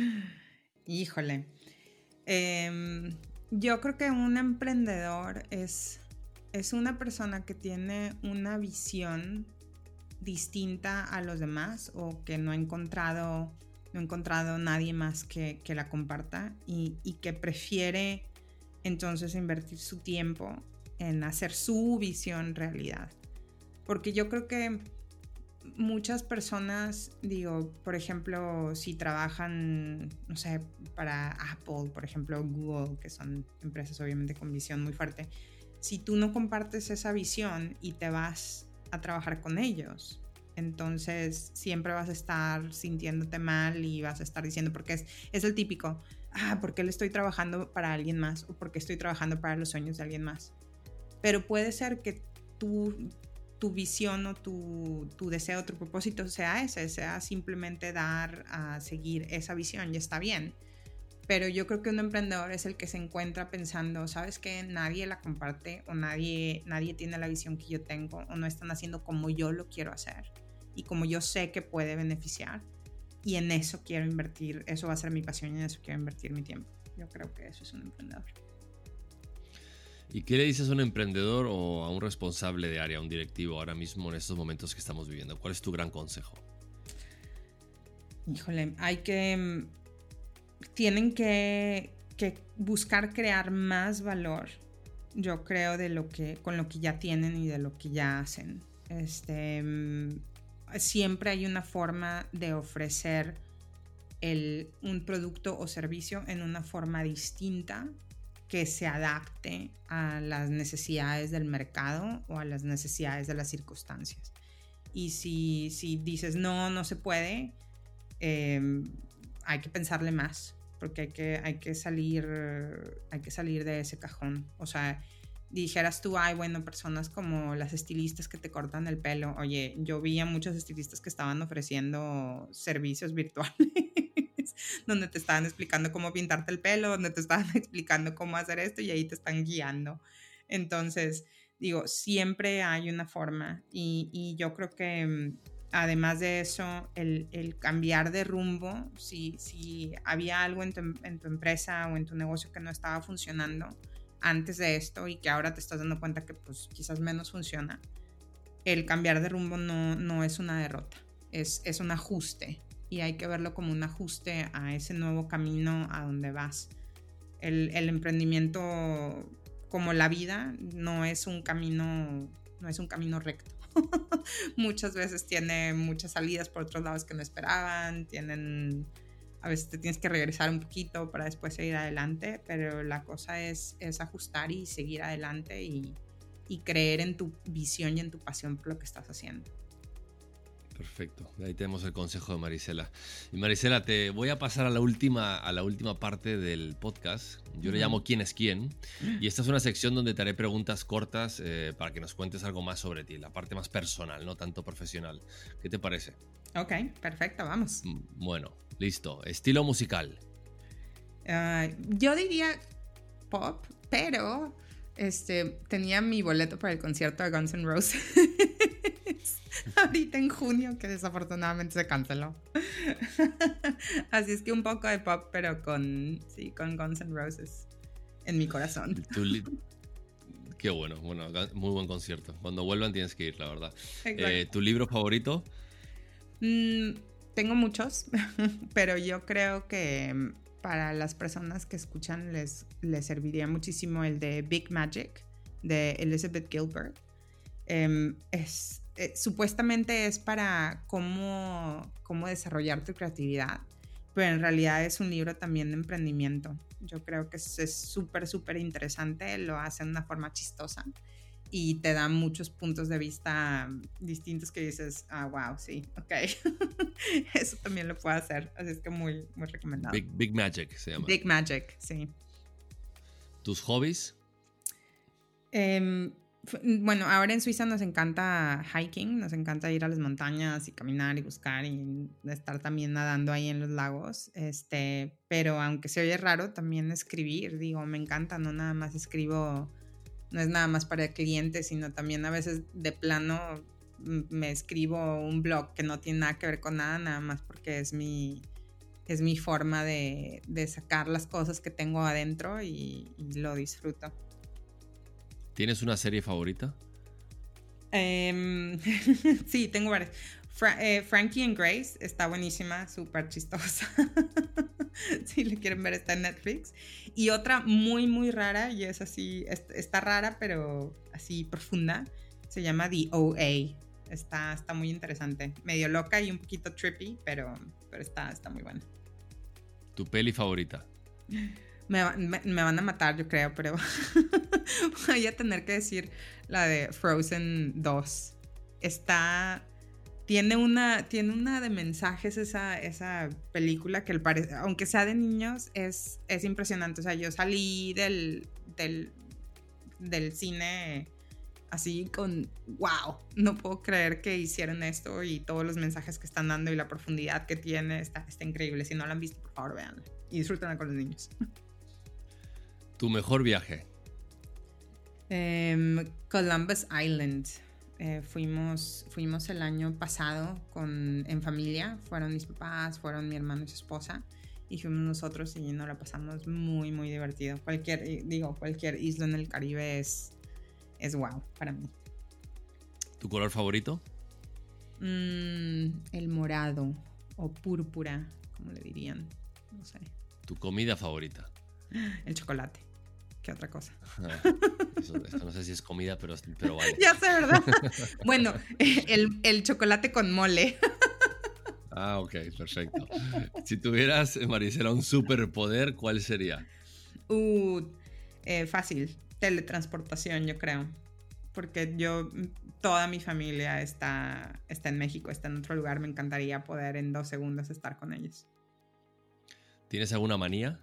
Híjole. Eh, yo creo que un emprendedor es, es una persona que tiene una visión distinta a los demás o que no ha encontrado, no ha encontrado nadie más que, que la comparta y, y que prefiere entonces invertir su tiempo en hacer su visión realidad. Porque yo creo que muchas personas, digo, por ejemplo, si trabajan, no sé, para Apple, por ejemplo, Google, que son empresas obviamente con visión muy fuerte, si tú no compartes esa visión y te vas a trabajar con ellos, entonces siempre vas a estar sintiéndote mal y vas a estar diciendo, porque es, es el típico, ah, ¿por qué le estoy trabajando para alguien más? O ¿por qué estoy trabajando para los sueños de alguien más? Pero puede ser que tú... tu visión o tu, tu deseo, tu propósito sea ese, sea simplemente dar a seguir esa visión y está bien. Pero yo creo que un emprendedor es el que se encuentra pensando, ¿sabes qué? Nadie la comparte o nadie, nadie tiene la visión que yo tengo o no están haciendo como yo lo quiero hacer y como yo sé que puede beneficiar y en eso quiero invertir, eso va a ser mi pasión y en eso quiero invertir mi tiempo. Yo creo que eso es un emprendedor. ¿Y qué le dices a un emprendedor o a un responsable de área, a un directivo ahora mismo en estos momentos que estamos viviendo? ¿Cuál es tu gran consejo? Híjole, hay que... Tienen que, que buscar crear más valor, yo creo, de lo que, con lo que ya tienen y de lo que ya hacen. Este, siempre hay una forma de ofrecer el, un producto o servicio en una forma distinta que se adapte a las necesidades del mercado o a las necesidades de las circunstancias. Y si, si dices no, no se puede, eh, hay que pensarle más, porque hay que, hay que salir, hay que salir de ese cajón. O sea, dijeras tú, ay, bueno, personas como las estilistas que te cortan el pelo. Oye, yo vi a muchos estilistas que estaban ofreciendo servicios virtuales donde te estaban explicando cómo pintarte el pelo, donde te estaban explicando cómo hacer esto y ahí te están guiando. Entonces, digo, siempre hay una forma y, y yo creo que además de eso, el, el cambiar de rumbo, si, si había algo en tu, en tu empresa o en tu negocio que no estaba funcionando antes de esto y que ahora te estás dando cuenta que pues quizás menos funciona, el cambiar de rumbo no, no es una derrota, es, es un ajuste y hay que verlo como un ajuste a ese nuevo camino a donde vas. El, el emprendimiento, como la vida, no es un camino, no es un camino recto. Muchas veces tiene muchas salidas por otros lados que no esperaban, tienen, a veces te tienes que regresar un poquito para después seguir adelante, pero la cosa es, es ajustar y seguir adelante y, y creer en tu visión y en tu pasión por lo que estás haciendo. Perfecto, ahí tenemos el consejo de Marisela. Y Marisela, te voy a pasar a la última, a la última parte del podcast. Yo uh-huh. le llamo ¿Quién es quién? Y esta es una sección donde te haré preguntas cortas eh, para que nos cuentes algo más sobre ti, la parte más personal, no tanto profesional. ¿Qué te parece? Ok, perfecto, vamos. Bueno, listo. Estilo musical. Uh, yo diría pop, pero este, tenía mi boleto para el concierto de Guns N' Roses ahorita en junio, que desafortunadamente se canceló. Así es que un poco de pop, pero con, sí, con Guns N' Roses en mi corazón. Li- Qué bueno, bueno, muy buen concierto. Cuando vuelvan tienes que ir, la verdad. Eh, ¿Tu libro favorito? Mm, tengo muchos, pero yo creo que para las personas que escuchan les, les serviría muchísimo el de Big Magic, de Elizabeth Gilbert. Um, es, eh, supuestamente es para cómo, cómo desarrollar tu creatividad, pero en realidad es un libro también de emprendimiento. Yo creo que es súper, súper interesante, lo hace de una forma chistosa y te da muchos puntos de vista distintos que dices, ah, wow, sí, ok. Eso también lo puedo hacer, así es que muy, muy recomendado. Big, Big Magic se llama. Big Magic, sí. ¿Tus hobbies? Eh, Bueno, ahora en Suiza nos encanta hiking, nos encanta ir a las montañas y caminar y buscar y estar también nadando ahí en los lagos, este, pero aunque se oye raro, también escribir, digo, me encanta, no nada más escribo, no es nada más para clientes, sino también a veces de plano me escribo un blog que no tiene nada que ver con nada, nada más porque es mi, es mi forma de, de sacar las cosas que tengo adentro y, y lo disfruto. ¿Tienes una serie favorita? Um, sí, tengo varias. Fra- eh, Frankie and Grace está buenísima, súper chistosa. Si le quieren ver, está en Netflix. Y otra muy, muy rara, y es así, es, está rara, pero así profunda, se llama The O A. Está, está muy interesante. Medio loca y un poquito trippy, pero, pero está, está muy buena. ¿Tu peli favorita? Me, me, me van a matar, yo creo, pero voy a tener que decir la de Frozen dos. Está... Tiene una, tiene una de mensajes esa, esa película que, el pare, aunque sea de niños, es, es impresionante. O sea, yo salí del, del, del cine así con, wow, no puedo creer que hicieron esto y todos los mensajes que están dando y la profundidad que tiene, está, está increíble. Si no la han visto, por favor, véanla y disfrútenla con los niños. ¿Tu mejor viaje? Um, Columbus Island. Eh, fuimos, fuimos el año pasado con, en familia. Fueron mis papás, fueron mi hermano y su esposa. Y fuimos nosotros y nos la pasamos muy, muy divertido. Cualquier, digo, cualquier isla en el Caribe es, es wow para mí. ¿Tu color favorito? Mm, el morado o púrpura, como le dirían. No sé. ¿Tu comida favorita? El chocolate. ¿Qué otra cosa? Eso, eso no sé si es comida, pero, pero vale. Ya sé, ¿verdad? Bueno, el, el chocolate con mole. Ah, ok, perfecto. Si tuvieras, Marisela, un superpoder, ¿cuál sería? Uh, eh, fácil. Teletransportación, yo creo. Porque yo, toda mi familia está, está en México, está en otro lugar. Me encantaría poder en dos segundos estar con ellos. ¿Tienes alguna manía?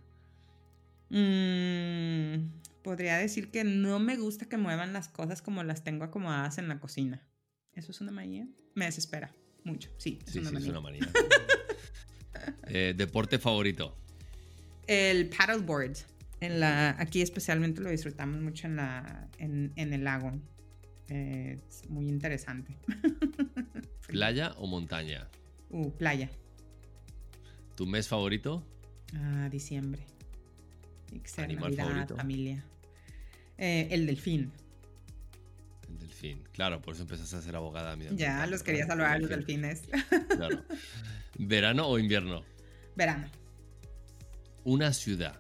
Mm, podría decir que no me gusta que muevan las cosas como las tengo acomodadas en la cocina. ¿Eso es una manía? Me desespera mucho. Sí, es sí, una sí, manía. es una manía. eh, ¿Deporte favorito? El paddleboard. En la, aquí especialmente lo disfrutamos mucho en, la, en, en el lago. Eh, es muy interesante. ¿Playa o montaña? Uh, playa. ¿Tu mes favorito? Ah, diciembre. ¿Animal Navidad, favorito? Familia. Eh, el delfín. El delfín. Claro, por eso empezaste a ser abogada. Mira, ya, mira, los quería salvar a los delfines. Claro. ¿Verano o invierno? Verano. Una ciudad.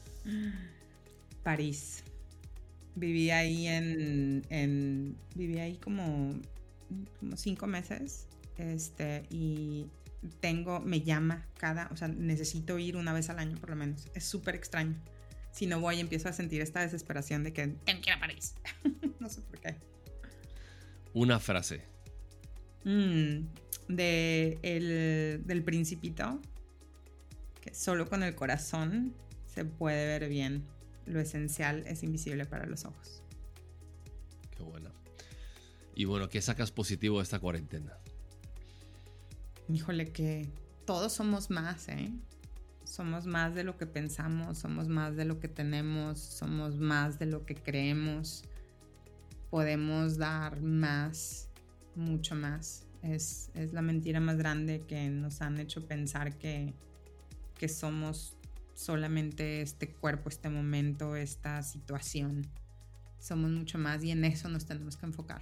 París. Viví ahí en, en viví ahí como, como cinco meses. Este, y tengo, me llama cada, o sea, necesito ir una vez al año por lo menos. Es súper extraño. Si no voy, empiezo a sentir esta desesperación de que tengo que ir a París. No sé por qué. Una frase. Mm, de el, del Principito, que solo con el corazón se puede ver bien. Lo esencial es invisible para los ojos. Qué buena. Y bueno, ¿qué sacas positivo de esta cuarentena? Híjole, que todos somos más, ¿eh? Somos más de lo que pensamos, somos más de lo que tenemos, somos más de lo que creemos. Podemos dar más, mucho más. Es, es la mentira más grande que nos han hecho pensar que, que somos solamente este cuerpo, este momento, esta situación. Somos mucho más y en eso nos tenemos que enfocar.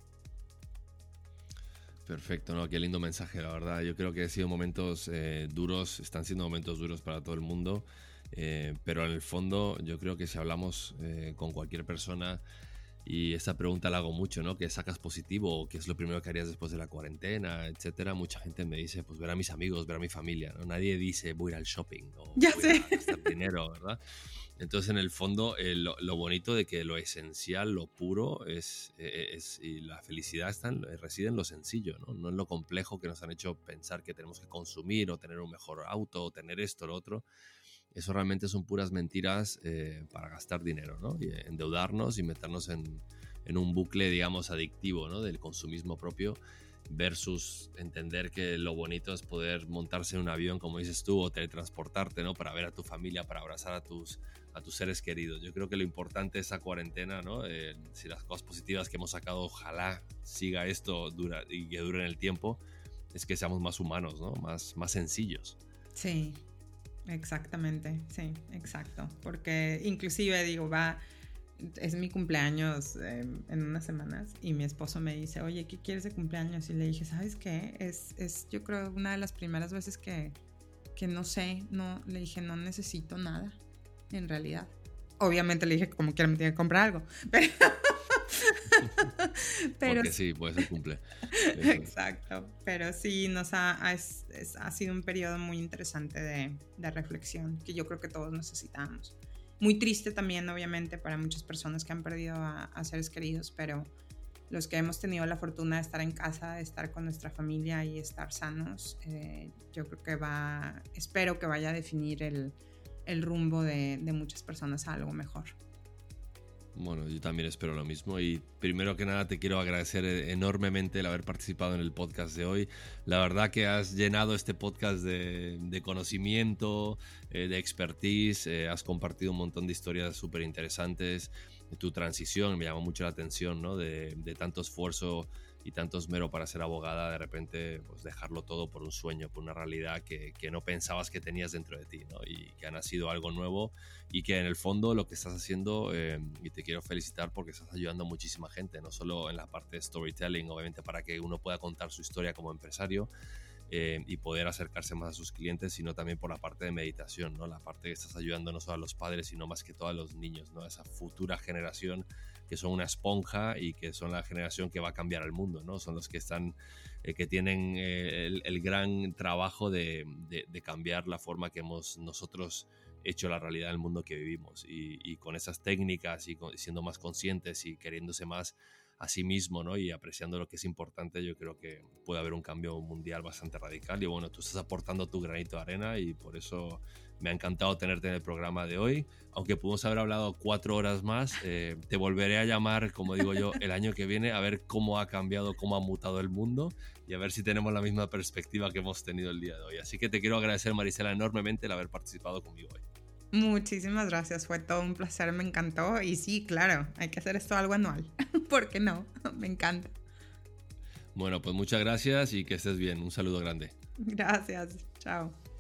Perfecto, ¿no? Qué lindo mensaje, la verdad. Yo creo que han sido momentos eh, duros, están siendo momentos duros para todo el mundo, eh, pero en el fondo yo creo que si hablamos eh, con cualquier persona, y esta pregunta la hago mucho, ¿no? ¿Qué sacas positivo? ¿O qué es lo primero que harías después de la cuarentena? Etcétera. Mucha gente me dice, pues ver a mis amigos, ver a mi familia, ¿no? Nadie dice, voy a ir al shopping o ya voy sé. a gastar dinero, ¿verdad? Entonces, en el fondo, eh, lo, lo bonito de que lo esencial, lo puro, es, es y la felicidad está en, reside en lo sencillo, ¿no? No en lo complejo que nos han hecho pensar que tenemos que consumir o tener un mejor auto o tener esto o lo otro. Eso realmente son puras mentiras eh, para gastar dinero, ¿no? Y endeudarnos y meternos en, en un bucle, digamos, adictivo, ¿no? Del consumismo propio versus entender que lo bonito es poder montarse en un avión, como dices tú, o teletransportarte, ¿no? Para ver a tu familia, para abrazar a tus, a tus seres queridos. Yo creo que lo importante de esa cuarentena, ¿no? Eh, si las cosas positivas que hemos sacado, ojalá siga esto dura, y que dure en el tiempo, es que seamos más humanos, ¿no? Más, más sencillos. Sí, exactamente, sí, exacto. Porque inclusive digo, va... es mi cumpleaños eh, en unas semanas y mi esposo me dice, oye, ¿qué quieres de cumpleaños? Y le dije, ¿sabes qué? Es, es yo creo una de las primeras veces que, que no sé, no, le dije, no necesito nada, en realidad. Obviamente le dije que como quiera me tiene que comprar algo, pero... pero porque sí, pues se cumple. Exacto, pero sí nos ha, ha, es, es, ha sido un periodo muy interesante de, de reflexión que yo creo que todos necesitamos. Muy triste también, obviamente, para muchas personas que han perdido a, a seres queridos, pero los que hemos tenido la fortuna de estar en casa, de estar con nuestra familia y estar sanos, eh, yo creo que va, espero que vaya a definir el, el rumbo de, de muchas personas a algo mejor. Bueno, yo también espero lo mismo y primero que nada te quiero agradecer enormemente el haber participado en el podcast de hoy. La verdad que has llenado este podcast de, de conocimiento, eh, de expertise, eh, has compartido un montón de historias súper interesantes. Tu transición me llamó mucho la atención, ¿no? De, de tanto esfuerzo y tanto esmero para ser abogada, de repente pues dejarlo todo por un sueño, por una realidad que, que no pensabas que tenías dentro de ti, ¿no? Y que ha nacido algo nuevo y que en el fondo lo que estás haciendo, eh, y te quiero felicitar porque estás ayudando a muchísima gente, no solo en la parte de storytelling, obviamente para que uno pueda contar su historia como empresario, Eh, y poder acercarse más a sus clientes, sino también por la parte de meditación, ¿no? La parte que estás ayudando no solo a los padres, sino más que todo a los niños, ¿no? Esa futura generación que son una esponja y que son la generación que va a cambiar el mundo, ¿no? Son los que están, eh, que tienen eh, el, el gran trabajo de, de, de cambiar la forma que hemos nosotros hecho la realidad del mundo que vivimos y, y con esas técnicas y con, siendo más conscientes y queriéndose más a sí mismo, ¿no? Y apreciando lo que es importante, yo creo que puede haber un cambio mundial bastante radical y bueno, tú estás aportando tu granito de arena y por eso me ha encantado tenerte en el programa de hoy, aunque pudimos haber hablado cuatro horas más, eh, te volveré a llamar, como digo yo, el año que viene a ver cómo ha cambiado, cómo ha mutado el mundo y a ver si tenemos la misma perspectiva que hemos tenido el día de hoy. Así que te quiero agradecer, Marisela, enormemente el haber participado conmigo hoy. Muchísimas gracias, fue todo un placer, me encantó y sí, claro, hay que hacer esto algo anual, ¿por qué no? Me encanta. Bueno, pues muchas gracias y que estés bien, un saludo grande. Gracias, chao.